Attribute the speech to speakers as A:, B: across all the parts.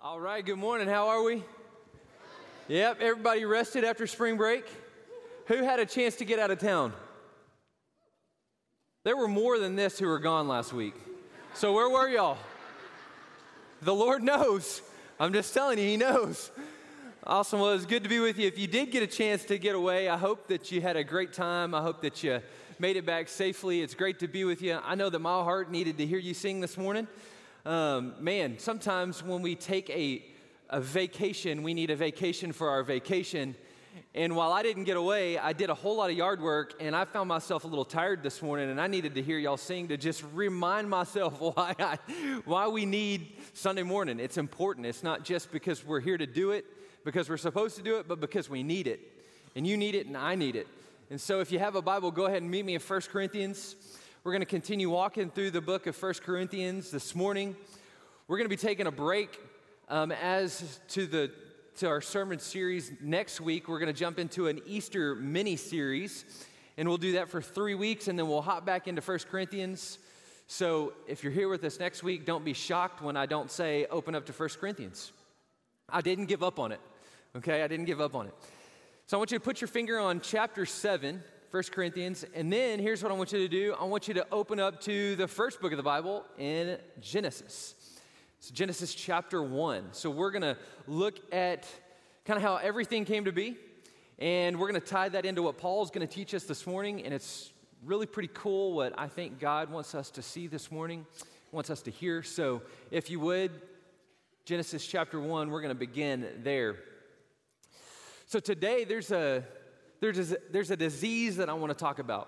A: All right, good morning. How are we? Yep, everybody rested after spring break? Who had a chance to get out of town? There were more than this who were gone last week. So where were y'all? The Lord knows. I'm just telling you, He knows. Awesome. Well, it's good to be with you. If you did get a chance to get away, I hope that you had a great time. I hope that you made it back safely. It's great to be with you. I know that my heart needed to hear you sing this morning. Man, sometimes when we take a vacation, we need a vacation for our vacation. And while I didn't get away, I did a whole lot of yard work, and I found myself a little tired this morning, and I needed to hear y'all sing to just remind myself why we need Sunday morning. It's important. It's not just because we're here to do it, because we're supposed to do it, but because we need it. And you need it, and I need it. And so if you have a Bible, go ahead and meet me in 1 Corinthians. We're going to continue walking through the book of 1 Corinthians this morning. We're going to be taking a break as to our sermon series. Next week, we're going to jump into an Easter mini-series, and we'll do that for 3 weeks, and then we'll hop back into 1 Corinthians. So if you're here with us next week, don't be shocked when I don't say open up to 1 Corinthians. I didn't give up on it, okay? I didn't give up on it. So I want you to put your finger on chapter 7, 1 Corinthians, and then here's what I want you to do. I want you to open up to the first book of the Bible in Genesis. It's Genesis chapter 1. So we're going to look at kind of how everything came to be, and we're going to tie that into what Paul's going to teach us this morning, and it's really pretty cool what I think God wants us to see this morning, wants us to hear. So if you would, Genesis chapter 1, we're going to begin there. So today there's a disease that I want to talk about.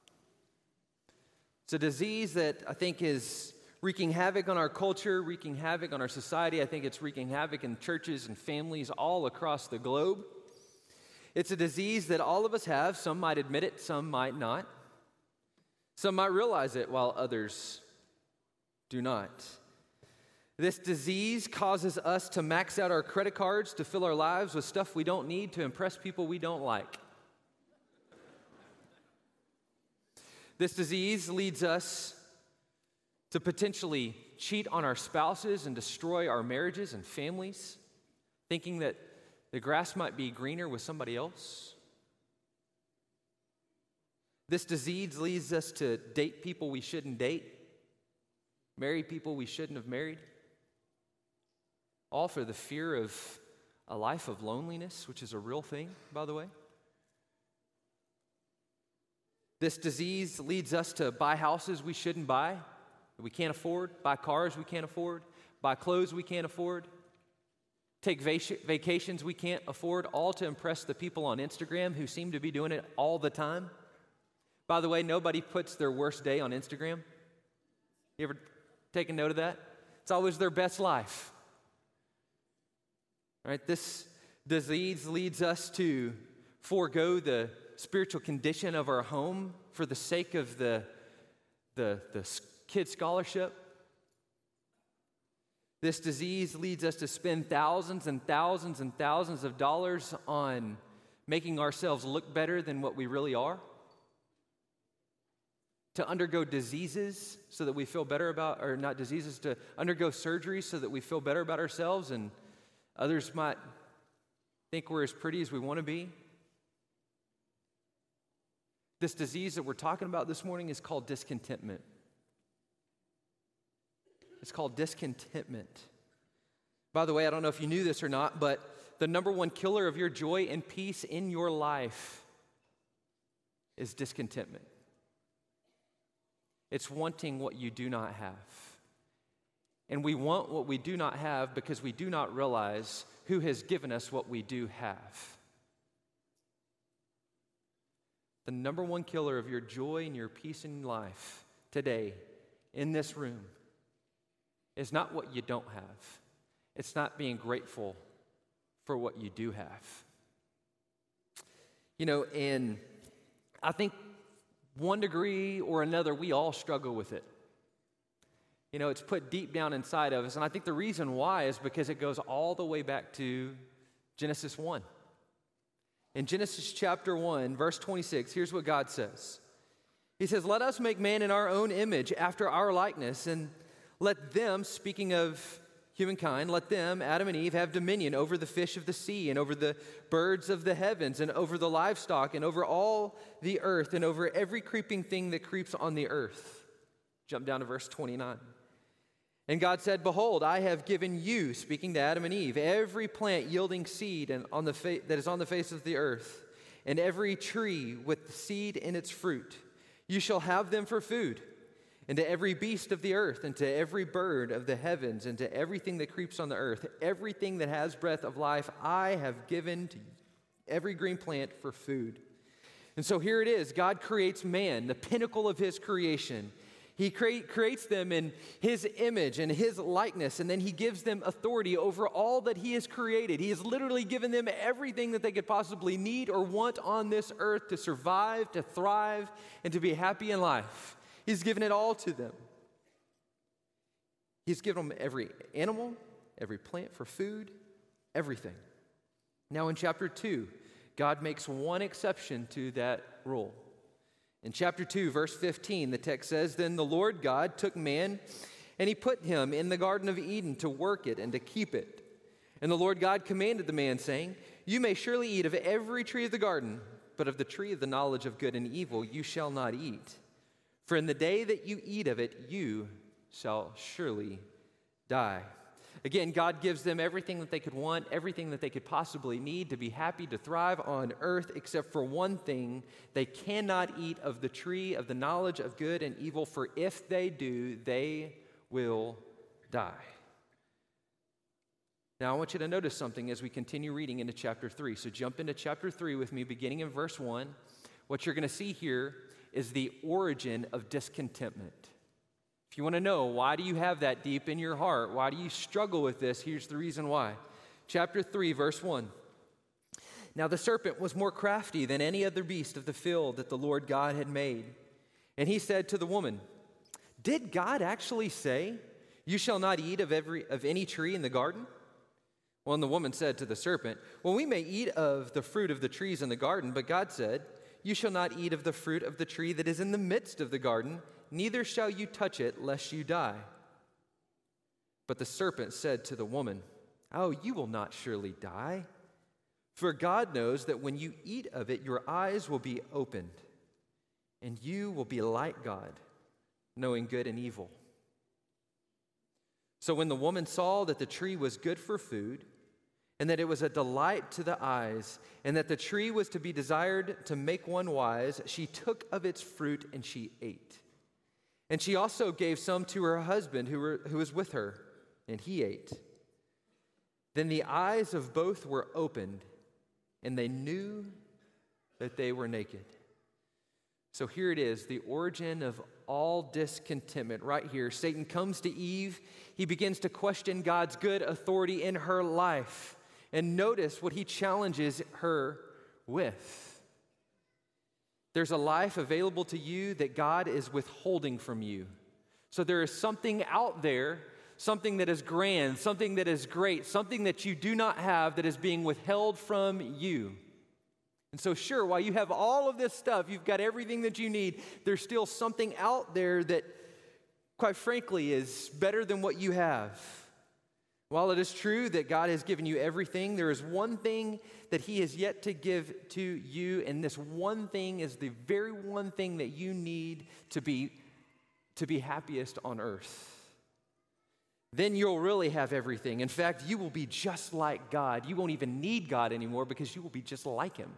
A: It's a disease that I think is wreaking havoc on our culture, wreaking havoc on our society. I think it's wreaking havoc in churches and families all across the globe. It's a disease that all of us have. Some might admit it, some might not. Some might realize it while others do not. This disease causes us to max out our credit cards, to fill our lives with stuff we don't need, to impress people we don't like. This disease leads us to potentially cheat on our spouses and destroy our marriages and families, thinking that the grass might be greener with somebody else. This disease leads us to date people we shouldn't date, marry people we shouldn't have married, all for the fear of a life of loneliness, which is a real thing, by the way. This disease leads us to buy houses we shouldn't buy, that we can't afford, buy cars we can't afford, buy clothes we can't afford, take vacations we can't afford, all to impress the people on Instagram who seem to be doing it all the time. By the way, nobody puts their worst day on Instagram. You ever taken note of that? It's always their best life. All right, this disease leads us to forego the spiritual condition of our home for the sake of the kid scholarship. This disease leads us to spend thousands and thousands and thousands of dollars on making ourselves look better than what we really are. To undergo diseases so that we feel better about, or not diseases, to undergo surgery so that we feel better about ourselves and others might think we're as pretty as we want to be. This disease that we're talking about this morning is called discontentment. It's called discontentment. By the way, I don't know if you knew this or not, but the number one killer of your joy and peace in your life is discontentment. It's wanting what you do not have. And we want what we do not have because we do not realize who has given us what we do have. The number one killer of your joy and your peace in life today in this room is not what you don't have. It's not being grateful for what you do have. You know, and I think one degree or another, we all struggle with it. You know, it's put deep down inside of us. And I think the reason why is because it goes all the way back to Genesis 1. In Genesis chapter 1, verse 26, here's what God says. He says, "Let us make man in our own image, after our likeness, and let them," speaking of humankind, let them, Adam and Eve, have dominion over the fish of the sea and over the birds of the heavens and over the livestock and over all the earth and over every creeping thing that creeps on the earth. Jump down to verse 29. And God said, behold, I have given you, speaking to Adam and Eve, every plant yielding seed and that is on the face of the earth, and every tree with seed in its fruit. You shall have them for food. And to every beast of the earth, and to every bird of the heavens, and to everything that creeps on the earth, everything that has breath of life, I have given to every green plant for food. And so here it is. God creates man, the pinnacle of his creation. He creates them in his image and his likeness, and then he gives them authority over all that he has created. He has literally given them everything that they could possibly need or want on this earth to survive, to thrive, and to be happy in life. He's given it all to them. He's given them every animal, every plant for food, everything. Now in chapter 2, God makes one exception to that rule. In chapter 2, verse 15, the text says, Then the Lord God took man, and he put him in the Garden of Eden to work it and to keep it. And the Lord God commanded the man, saying, You may surely eat of every tree of the garden, but of the tree of the knowledge of good and evil you shall not eat. For in the day that you eat of it, you shall surely die. Again, God gives them everything that they could want, everything that they could possibly need to be happy, to thrive on earth, except for one thing. They cannot eat of the tree of the knowledge of good and evil, for if they do, they will die. Now, I want you to notice something as we continue reading into chapter 3. So jump into chapter 3 with me, beginning in verse 1. What you're going to see here is the origin of discontentment. If you want to know, why do you have that deep in your heart? Why do you struggle with this? Here's the reason why. Chapter 3, verse 1. Now the serpent was more crafty than any other beast of the field that the Lord God had made. And he said to the woman, Did God actually say, You shall not eat of any tree in the garden? Well, and the woman said to the serpent, Well, we may eat of the fruit of the trees in the garden, but God said, You shall not eat of the fruit of the tree that is in the midst of the garden, neither shall you touch it, lest you die. But the serpent said to the woman, Oh, you will not surely die. For God knows that when you eat of it, your eyes will be opened, and you will be like God, knowing good and evil. So when the woman saw that the tree was good for food, and that it was a delight to the eyes, and that the tree was to be desired to make one wise, she took of its fruit and she ate. And she also gave some to her husband who was with her, and he ate. Then the eyes of both were opened, and they knew that they were naked. So here it is, the origin of all discontentment. Right here, Satan comes to Eve. He begins to question God's good authority in her life. And notice what he challenges her with. There's a life available to you that God is withholding from you. So there is something out there, something that is grand, something that is great, something that you do not have that is being withheld from you. And so sure, while you have all of this stuff, you've got everything that you need, there's still something out there that, quite frankly, is better than what you have. While it is true that God has given you everything, there is one thing that he has yet to give to you, and this one thing is the very one thing that you need to be happiest on earth. Then you'll really have everything. In fact, you will be just like God. You won't even need God anymore because you will be just like him.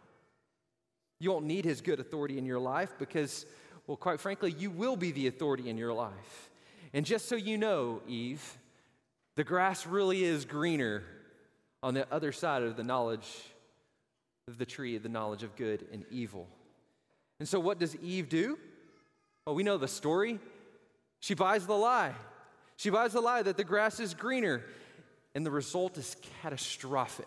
A: You won't need his good authority in your life because, well, quite frankly, you will be the authority in your life. And just so you know, Eve, the grass really is greener on the other side of the knowledge of the tree of the knowledge of good and evil. And so what does Eve do? Well, we know the story. She buys the lie. She buys the lie that the grass is greener, and the result is catastrophic.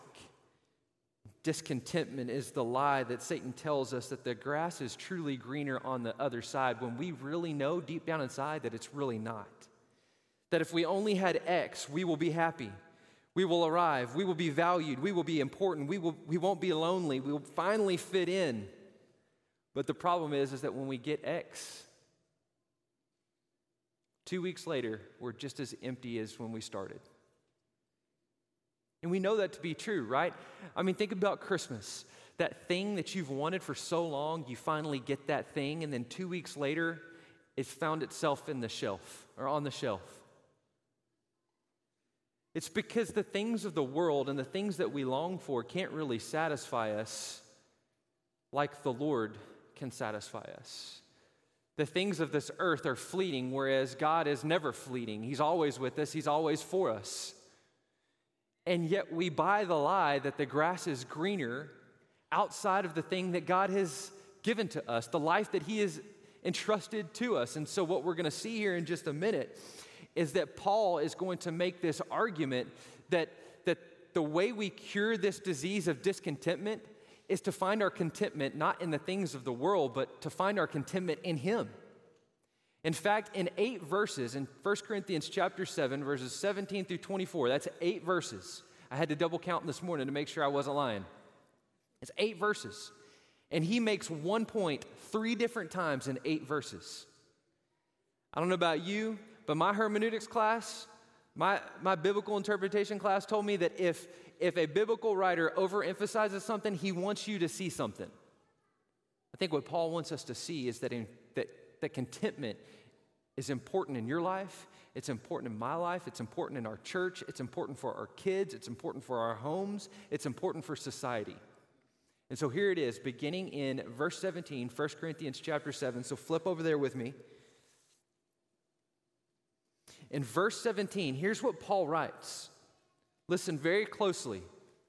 A: Discontentment is the lie that Satan tells us that the grass is truly greener on the other side when we really know deep down inside that it's really not. That if we only had X, we will be happy. We will arrive. We will be valued. We will be important. We won't be lonely. We will finally fit in. But the problem is that when we get X, 2 weeks later, we're just as empty as when we started. And we know that to be true, right? I mean, think about Christmas. That thing that you've wanted for so long, you finally get that thing, and then 2 weeks later, it's found itself in the shelf or on the shelf. It's because the things of the world and the things that we long for can't really satisfy us like the Lord can satisfy us. The things of this earth are fleeting, whereas God is never fleeting. He's always with us. He's always for us. And yet we buy the lie that the grass is greener outside of the thing that God has given to us, the life that He has entrusted to us. And so what we're going to see here in just a minute is that Paul is going to make this argument that the way we cure this disease of discontentment is to find our contentment not in the things of the world, but to find our contentment in Him. In fact, in 8 verses, in 1 Corinthians chapter 7, verses 17 through 24, that's 8 verses. I had to double count this morning to make sure I wasn't lying. It's 8 verses. And he makes one point 3 different times in 8 verses. I don't know about you, but my hermeneutics class, my biblical interpretation class told me that if a biblical writer overemphasizes something, he wants you to see something. I think what Paul wants us to see is that contentment is important in your life, it's important in my life, it's important in our church, it's important for our kids, it's important for our homes, it's important for society. And so here it is, beginning in verse 17, 1 Corinthians chapter 7. So flip over there with me. In verse 17, here's what Paul writes. Listen very closely.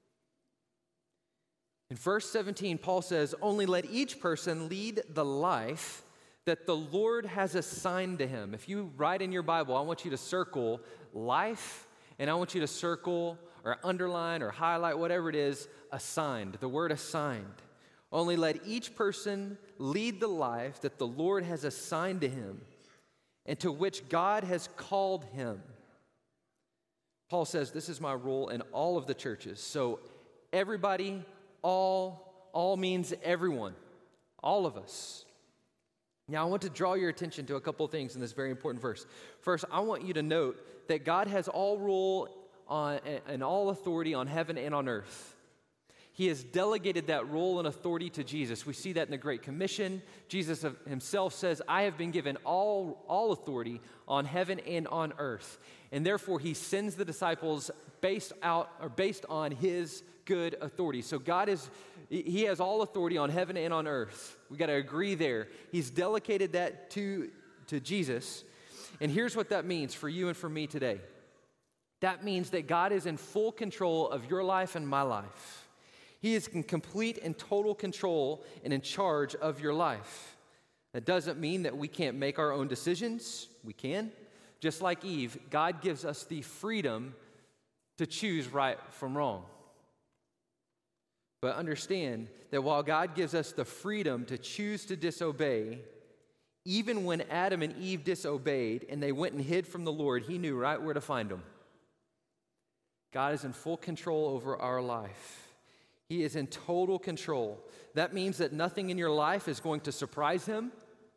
A: In verse 17, Paul says, "Only let each person lead the life that the Lord has assigned to him." If you write in your Bible, I want you to circle life, and I want you to circle or underline or highlight, whatever it is, assigned, the word assigned. Only let each person lead the life that the Lord has assigned to him and to which God has called him. Paul says, this is my rule in all of the churches. So everybody, all means everyone, all of us. Now, I want to draw your attention to a couple of things in this very important verse. First, I want you to note that God has all rule and all authority on heaven and on earth. He has delegated that role and authority to Jesus. We see that in the Great Commission. Jesus himself says, I have been given all authority on heaven and on earth. And therefore, he sends the disciples based on his good authority. So he has all authority on heaven and on earth. We got to agree there. He's delegated that to Jesus. And here's what that means for you and for me today. That means that God is in full control of your life and my life. He is in complete and total control and in charge of your life. That doesn't mean that we can't make our own decisions. We can. Just like Eve, God gives us the freedom to choose right from wrong. But understand that while God gives us the freedom to choose to disobey, even when Adam and Eve disobeyed and they went and hid from the Lord, he knew right where to find them. God is in full control over our life. He is in total control. That means that nothing in your life is going to surprise him.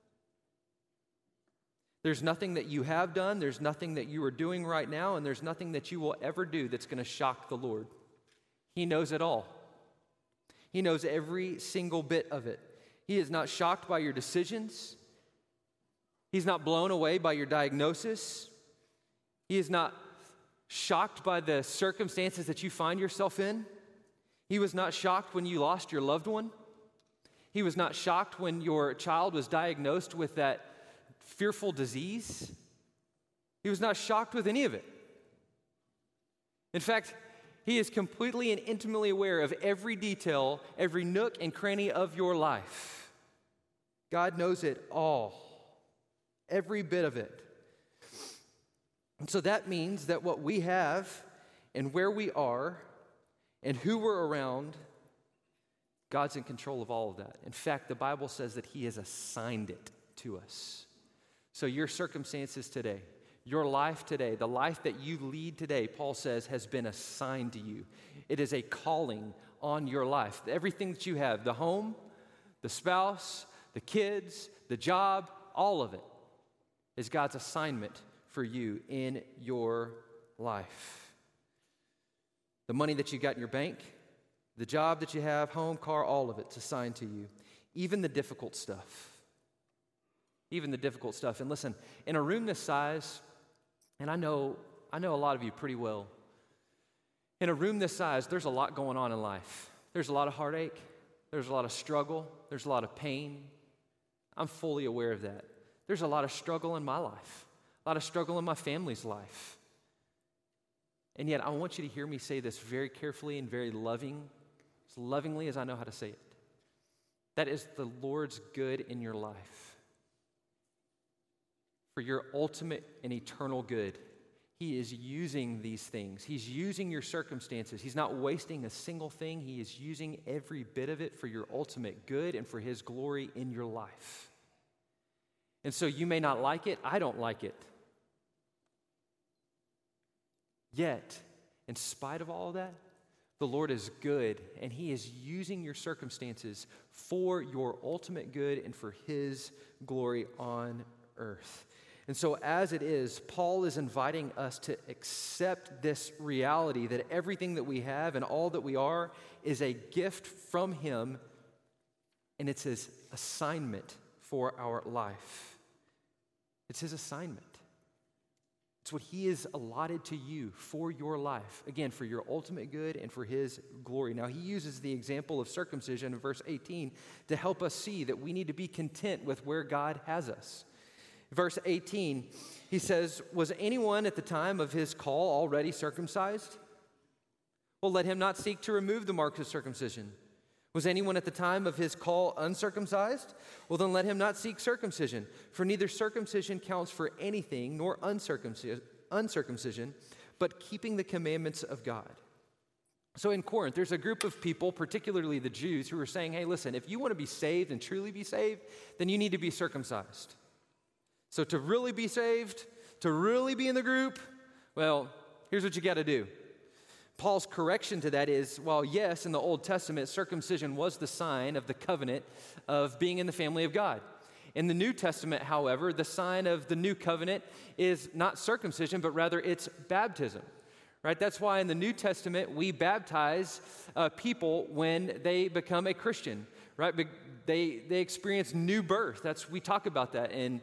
A: There's nothing that you have done, there's nothing that you are doing right now, and there's nothing that you will ever do that's going to shock the Lord. He knows it all. He knows every single bit of it. He is not shocked by your decisions. He's not blown away by your diagnosis. He is not shocked by the circumstances that you find yourself in. He was not shocked when you lost your loved one. He was not shocked when your child was diagnosed with that fearful disease. He was not shocked with any of it. In fact, he is completely and intimately aware of every detail, every nook and cranny of your life. God knows it all, every bit of it. And so that means that what we have and where we are and who we're around, God's in control of all of that. In fact, the Bible says that he has assigned it to us. So your circumstances today, your life today, the life that you lead today, Paul says, has been assigned to you. It is a calling on your life. Everything that you have, the home, the spouse, the kids, the job, all of it is God's assignment for you in your life. The money that you got in your bank, the job that you have, home, car, all of it's assigned to you. Even the difficult stuff. Even the difficult stuff. And listen, in a room this size, and I know a lot of you pretty well. In a room this size, there's a lot going on in life. There's a lot of heartache. There's a lot of struggle. There's a lot of pain. I'm fully aware of that. There's a lot of struggle in my life. A lot of struggle in my family's life. And yet, I want you to hear me say this very carefully and very as lovingly as I know how to say it. That is the Lord's good in your life. For your ultimate and eternal good. He is using these things. He's using your circumstances. He's not wasting a single thing. He is using every bit of it for your ultimate good and for His glory in your life. And so you may not like it. I don't like it. Yet, in spite of all of that, the Lord is good, and He is using your circumstances for your ultimate good and for His glory on earth. And so as it is, Paul is inviting us to accept this reality that everything that we have and all that we are is a gift from Him, and it's His assignment for our life. It's His assignment. It's what He has allotted to you for your life. Again, for your ultimate good and for His glory. Now, he uses the example of circumcision in verse 18 to help us see that we need to be content with where God has us. Verse 18, he says, was anyone at the time of his call already circumcised? Well, let him not seek to remove the marks of circumcision. Was anyone at the time of his call uncircumcised? Well, then let him not seek circumcision, for neither circumcision counts for anything, nor uncircumcision, but keeping the commandments of God. So in Corinth, there's a group of people, particularly the Jews, who are saying, hey, listen, if you want to be saved and truly be saved, then you need to be circumcised. So to really be saved, to really be in the group, well, here's what you got to do. Paul's correction to that is, well, yes, in the Old Testament, circumcision was the sign of the covenant of being in the family of God. In the New Testament, however, the sign of the new covenant is not circumcision, but rather it's baptism, right? That's why in the New Testament, we baptize people when they become a Christian, right? They experience new birth. We talk about that in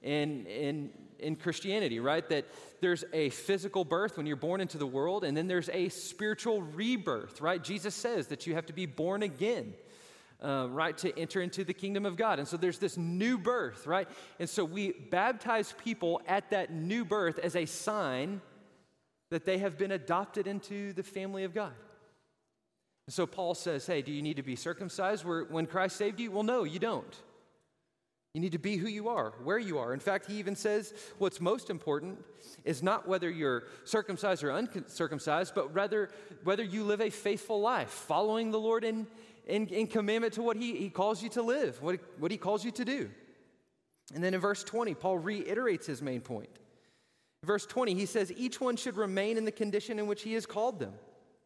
A: Christianity, right? That there's a physical birth when you're born into the world, and then there's a spiritual rebirth, right? Jesus says that you have to be born again, right, to enter into the kingdom of God. And so there's this new birth, right? And so we baptize people at that new birth as a sign that they have been adopted into the family of God. And so Paul says, hey, do you need to be circumcised when Christ saved you? Well, no, you don't. You need to be who you are, where you are. In fact, he even says what's most important is not whether you're circumcised or uncircumcised, but rather whether you live a faithful life, following the Lord in commandment to what he calls you to live, what he calls you to do. And then in verse 20, Paul reiterates his main point. In verse 20, he says, each one should remain in the condition in which he has called them.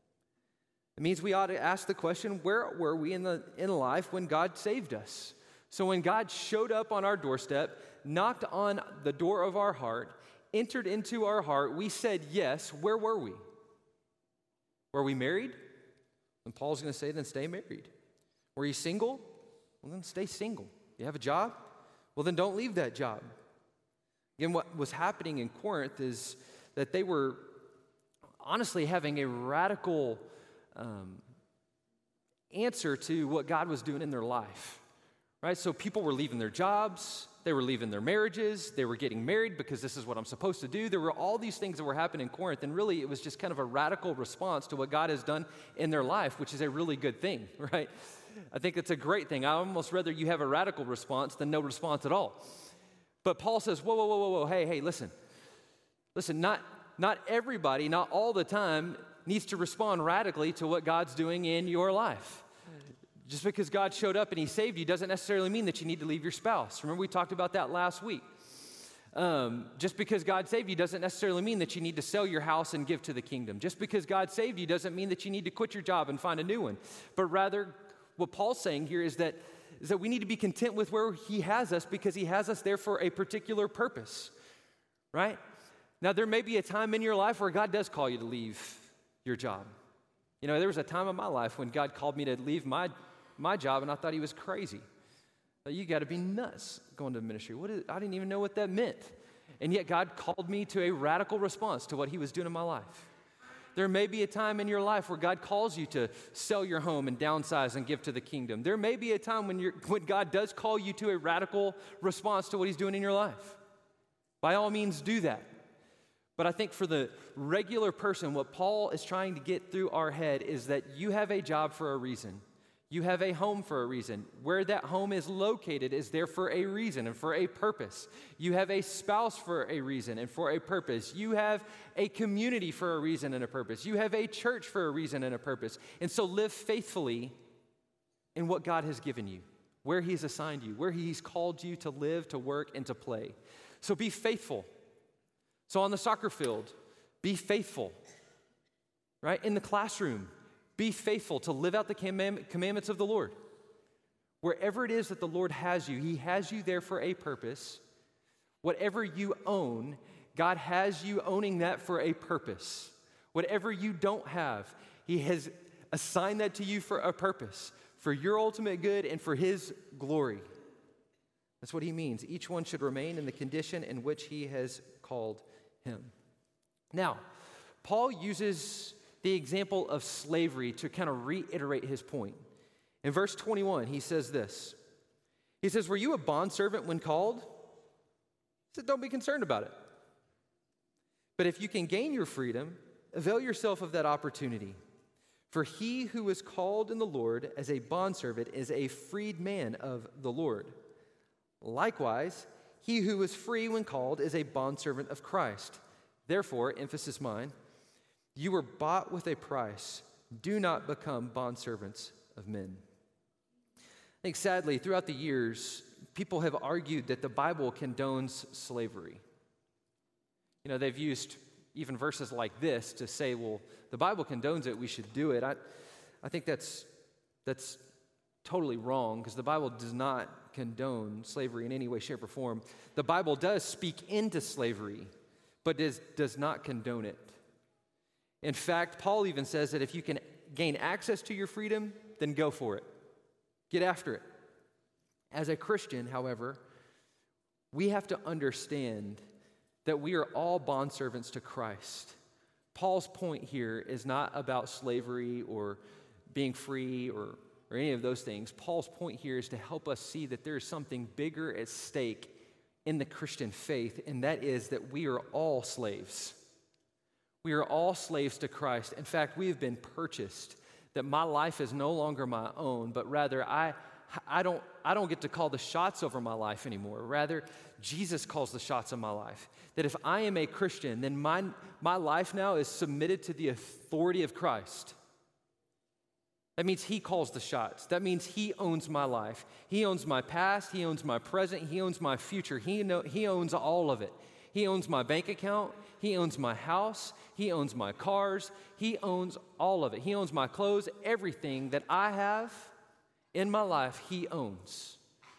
A: It means we ought to ask the question, where were we in life when God saved us? So when God showed up on our doorstep, knocked on the door of our heart, entered into our heart, we said yes. Where were we? Were we married? And Paul's going to say, then stay married. Were you single? Well, then stay single. You have a job? Well, then don't leave that job. Again, what was happening in Corinth is that they were honestly having a radical answer to what God was doing in their life. Right? So people were leaving their jobs, they were leaving their marriages, they were getting married because this is what I'm supposed to do. There were all these things that were happening in Corinth, and really it was just kind of a radical response to what God has done in their life, which is a really good thing, right? I think it's a great thing. I almost rather you have a radical response than no response at all. But Paul says, whoa, hey, listen, not everybody, not all the time needs to respond radically to what God's doing in your life. Just because God showed up and He saved you doesn't necessarily mean that you need to leave your spouse. Remember, we talked about that last week. Just because God saved you doesn't necessarily mean that you need to sell your house and give to the kingdom. Just because God saved you doesn't mean that you need to quit your job and find a new one. But rather, what Paul's saying here is that we need to be content with where He has us because He has us there for a particular purpose, right? Now, there may be a time in your life where God does call you to leave your job. You know, there was a time in my life when God called me to leave my job, and I thought he was crazy. You got to be nuts going to ministry. I didn't even know what that meant. And yet God called me to a radical response to what he was doing in my life. There may be a time in your life where God calls you to sell your home and downsize and give to the kingdom. There may be a time when God does call you to a radical response to what he's doing in your life. By all means, do that. But I think for the regular person, what Paul is trying to get through our head is that you have a job for a reason. You have a home for a reason. Where that home is located is there for a reason and for a purpose. You have a spouse for a reason and for a purpose. You have a community for a reason and a purpose. You have a church for a reason and a purpose. And so live faithfully in what God has given you, where he's assigned you, where he's called you to live, to work, and to play. So be faithful. So on the soccer field, be faithful, right? In the classroom, be faithful to live out the commandments of the Lord. Wherever it is that the Lord has you, he has you there for a purpose. Whatever you own, God has you owning that for a purpose. Whatever you don't have, he has assigned that to you for a purpose, for your ultimate good and for his glory. That's what he means. Each one should remain in the condition in which he has called him. Now, Paul uses the example of slavery to kind of reiterate his point. In verse 21, he says this. He says, were you a bondservant when called? He said, don't be concerned about it. But if you can gain your freedom, avail yourself of that opportunity. For he who is called in the Lord as a bondservant is a freed man of the Lord. Likewise, he who is free when called is a bondservant of Christ. Therefore, emphasis mine, you were bought with a price. Do not become bondservants of men. I think sadly, throughout the years, people have argued that the Bible condones slavery. You know, they've used even verses like this to say, well, the Bible condones it, we should do it. I think that's totally wrong, because the Bible does not condone slavery in any way, shape, or form. The Bible does speak into slavery, but does not condone it. In fact, Paul even says that if you can gain access to your freedom, then go for it. Get after it. As a Christian, however, we have to understand that we are all bondservants to Christ. Paul's point here is not about slavery or being free or any of those things. Paul's point here is to help us see that there is something bigger at stake in the Christian faith, and that is that we are all slaves. We are all slaves to Christ. In fact, we have been purchased, that my life is no longer my own, but rather I don't get to call the shots over my life anymore. Rather, Jesus calls the shots of my life. That if I am a Christian, then my life now is submitted to the authority of Christ. That means he calls the shots. That means he owns my life. He owns my past. He owns my present. He owns my future. He owns all of it. He owns my bank account. He owns my house. He owns my cars. He owns all of it. He owns my clothes. Everything that I have in my life, he owns.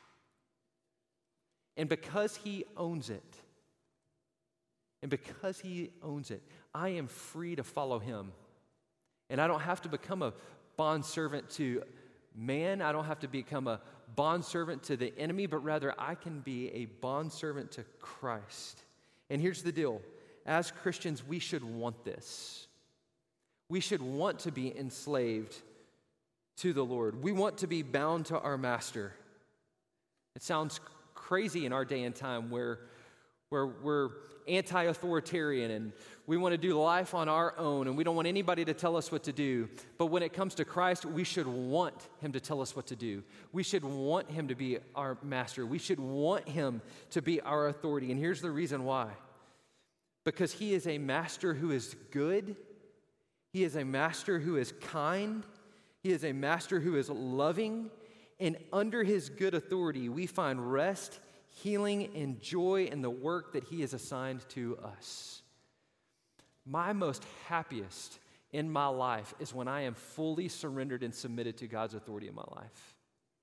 A: And because he owns it, I am free to follow him. And I don't have to become a bondservant to man. I don't have to become a bondservant to the enemy, but rather I can be a bondservant to Christ. And here's the deal. As Christians, we should want this. We should want to be enslaved to the Lord. We want to be bound to our master. It sounds crazy in our day and time where we're anti-authoritarian and we want to do life on our own and we don't want anybody to tell us what to do. But when it comes to Christ, we should want him to tell us what to do. We should want him to be our master. We should want him to be our authority. And here's the reason why. Because he is a master who is good. He is a master who is kind. He is a master who is loving. And under his good authority, we find rest, healing, and joy in the work that he has assigned to us. My most happiest in my life is when I am fully surrendered and submitted to God's authority in my life.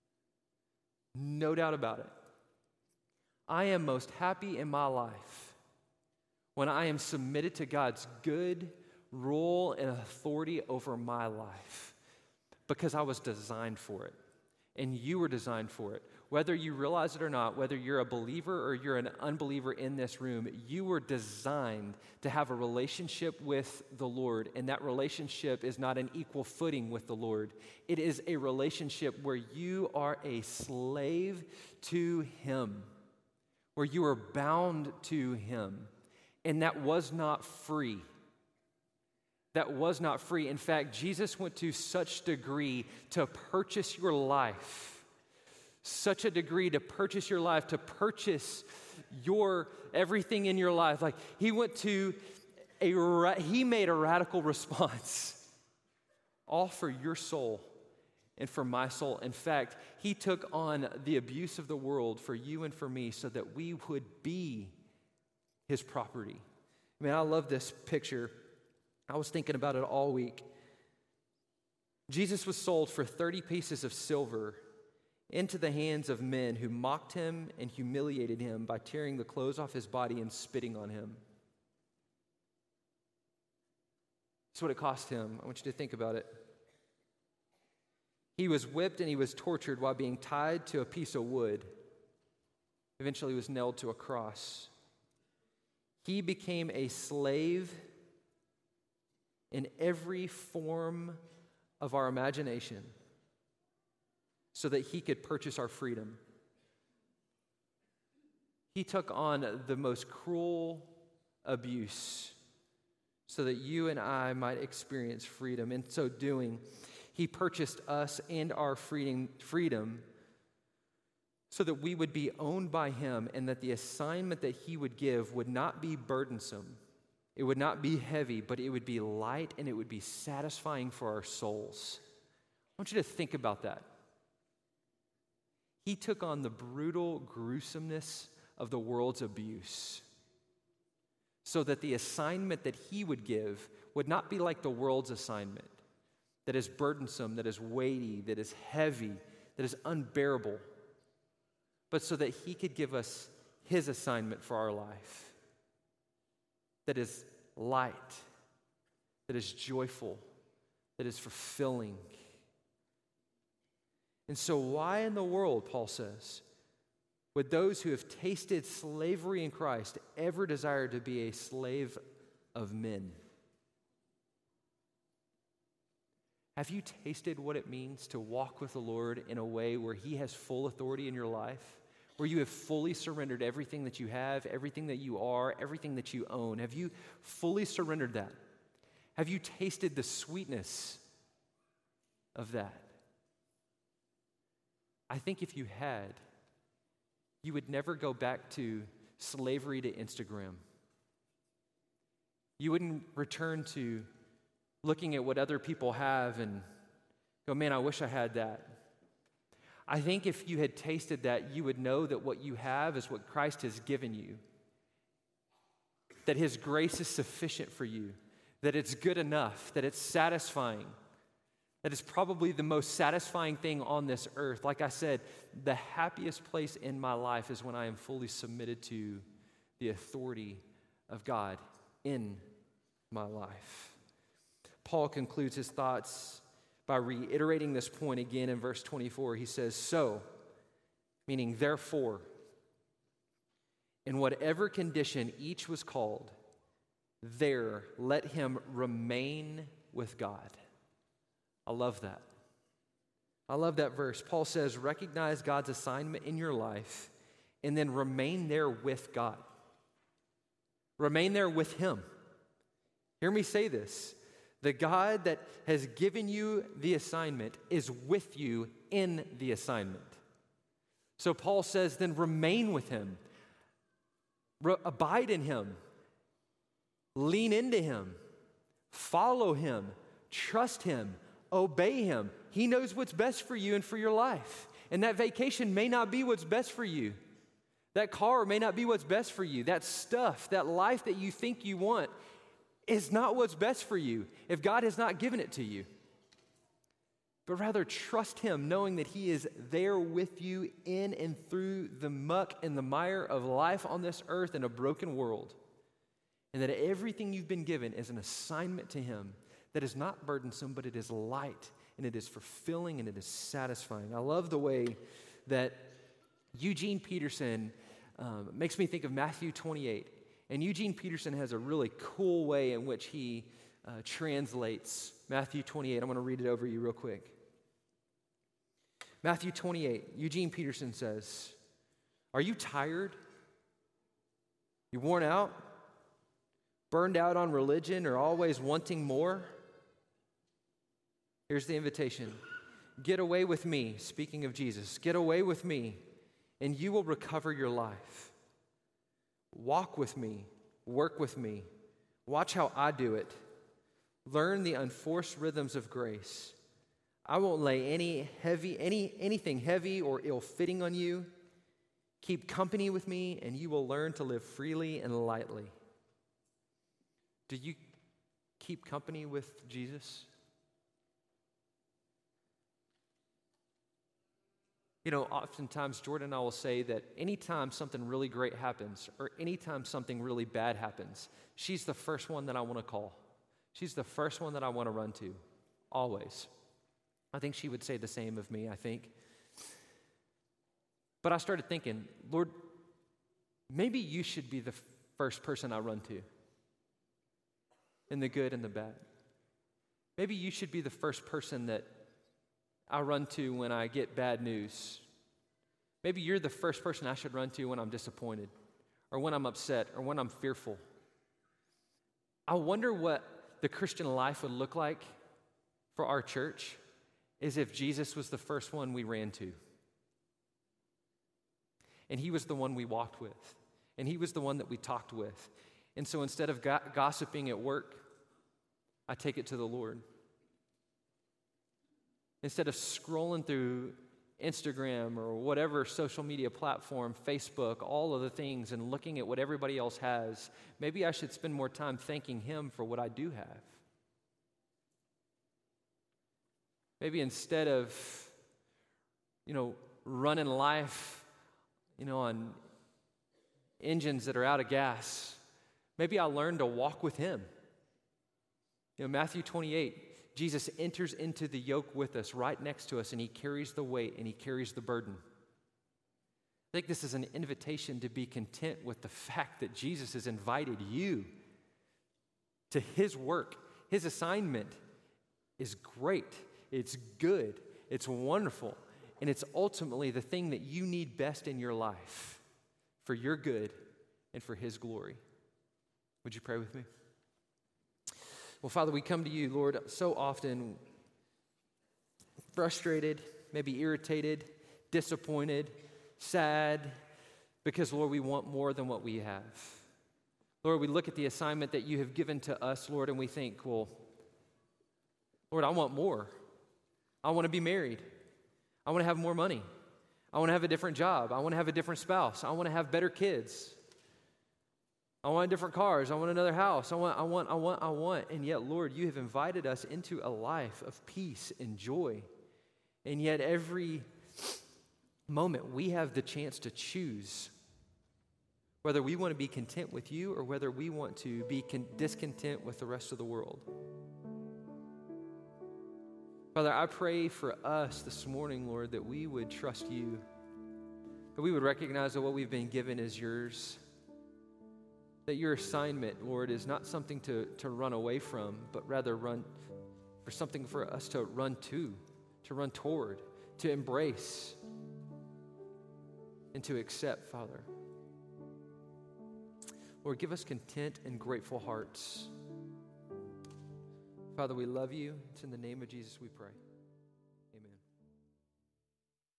A: No doubt about it. I am most happy in my life when I am submitted to God's good, rule and authority over my life because I was designed for it. And you were designed for it. Whether you realize it or not, whether you're a believer or you're an unbeliever in this room, you were designed to have a relationship with the Lord. And that relationship is not an equal footing with the Lord. It is a relationship where you are a slave to Him, where you are bound to Him. And that was not free. That was not free. In fact, Jesus went to such degree to purchase your life, such a degree to purchase your life, to purchase your everything in your life. Like he made a radical response, all for your soul and for my soul. In fact, he took on the abuse of the world for you and for me so that we would be his property. Man, I love this picture. I was thinking about it all week. Jesus was sold for 30 pieces of silver into the hands of men who mocked him and humiliated him by tearing the clothes off his body and spitting on him. That's what it cost him. I want you to think about it. He was whipped and he was tortured while being tied to a piece of wood. Eventually, he was nailed to a cross. He became a slave in every form of our imagination so that he could purchase our freedom. He took on the most cruel abuse so that you and I might experience freedom. In so doing, he purchased us and our freedom so that we would be owned by him and that the assignment that he would give would not be burdensome. It would not be heavy, but it would be light and it would be satisfying for our souls. I want you to think about that. He took on the brutal gruesomeness of the world's abuse so that the assignment that he would give would not be like the world's assignment, that is burdensome, that is weighty, that is heavy, that is unbearable, but so that he could give us his assignment for our life. That is light, that is joyful, that is fulfilling. And so why in the world, Paul says, would those who have tasted slavery in Christ ever desire to be a slave of men? Have you tasted what it means to walk with the Lord in a way where he has full authority in your life? Where you have fully surrendered everything that you have, everything that you are, everything that you own? Have you fully surrendered that? Have you tasted the sweetness of that? I think if you had, you would never go back to slavery to Instagram. You wouldn't return to looking at what other people have and go, man, I wish I had that. I think if you had tasted that, you would know that what you have is what Christ has given you. That his grace is sufficient for you. That it's good enough. That it's satisfying. That it's probably the most satisfying thing on this earth. Like I said, the happiest place in my life is when I am fully submitted to the authority of God in my life. Paul concludes his thoughts by reiterating this point again in verse 24. He says, so, meaning therefore, in whatever condition each was called, there let him remain with God. I love that. I love that verse. Paul says, recognize God's assignment in your life and then remain there with God. Remain there with him. Hear me say this. The God that has given you the assignment is with you in the assignment. So Paul says, then remain with him. Abide in him. Lean into him. Follow him. Trust him. Obey him. He knows what's best for you and for your life. And that vacation may not be what's best for you. That car may not be what's best for you. That stuff, that life that you think you want is not what's best for you if God has not given it to you. But rather trust him, knowing that he is there with you in and through the muck and the mire of life on this earth in a broken world. and that everything you've been given is an assignment to Him that is not burdensome, but it is light, and it is fulfilling, and it is satisfying. I love the way that Eugene Peterson makes me think of Matthew 28. And Eugene Peterson has a really cool way in which he translates Matthew 28. I'm going to read it over you real quick. Matthew 28, Eugene Peterson says, "Are you tired? You worn out? Burned out on religion or always wanting more? Here's the invitation. Get away with me," speaking of Jesus, "get away with me, and you will recover your life. Walk with me, work with me, watch how I do it. Learn the unforced rhythms of grace. I won't lay anything heavy or ill-fitting on you. Keep company with me, and you will learn to live freely and lightly." Do you keep company with Jesus? You know, oftentimes Jordan and I will say that anytime something really great happens or anytime something really bad happens, she's the first one that I want to call. She's the first one that I want to run to, always. I think she would say the same of me, I think. But I started thinking, Lord, maybe you should be the first person I run to in the good and the bad. Maybe you should be the first person that I run to when I get bad news. Maybe you're the first person I should run to when I'm disappointed or when I'm upset or when I'm fearful. I wonder what the Christian life would look like for our church is if Jesus was the first one we ran to. And He was the one we walked with. And He was the one that we talked with. And so instead of gossiping at work, I take it to the Lord. Instead of scrolling through Instagram or whatever social media platform, Facebook, all of the things, and looking at what everybody else has, maybe I should spend more time thanking Him for what I do have. Maybe instead of, running life, on engines that are out of gas, maybe I learn to walk with Him. Matthew 28, Jesus enters into the yoke with us, right next to us, and He carries the weight and He carries the burden. I think this is an invitation to be content with the fact that Jesus has invited you to His work. His assignment is great, it's good, it's wonderful, and it's ultimately the thing that you need best in your life for your good and for His glory. Would you pray with me? Well, Father, we come to You, Lord, so often frustrated, maybe irritated, disappointed, sad, because, Lord, we want more than what we have. Lord, we look at the assignment that You have given to us, Lord, and we think, well, Lord, I want more. I want to be married. I want to have more money. I want to have a different job. I want to have a different spouse. I want to have better kids. I want different cars. I want another house. I want. And yet, Lord, You have invited us into a life of peace and joy. And yet, every moment, we have the chance to choose whether we want to be content with You or whether we want to be discontent with the rest of the world. Father, I pray for us this morning, Lord, that we would trust You, that we would recognize that what we've been given is Yours, that Your assignment, Lord, is not something to run away from, but rather for something for us to run toward, to embrace, and to accept, Father. Lord, give us content and grateful hearts. Father, we love You. It's in the name of Jesus we pray.